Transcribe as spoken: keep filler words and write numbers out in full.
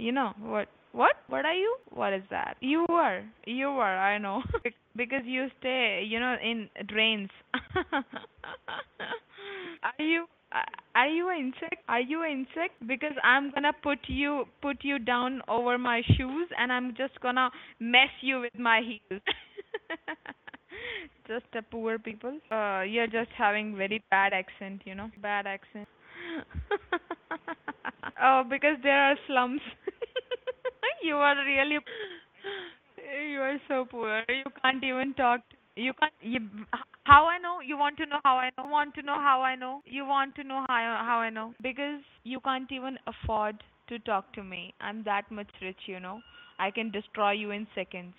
You know what? What? What are you? What is that? You are. You are. I know. Bec- because you stay, you know, in drains. Are you? uh, Are you an insect? Are you an insect? Because I'm gonna put you put you down over my shoes, and I'm just gonna mess you with my heels. Just a poor people. Uh, you're just having very bad accent, you know, bad accent. Oh, because there are slums. You are really, you are so poor. You can't even talk. You can't. You, how I know? You want to know how I know? Want to know how I know? You want to know how how I know? Because you can't even afford to talk to me. I'm that much rich, you know. I can destroy you in seconds.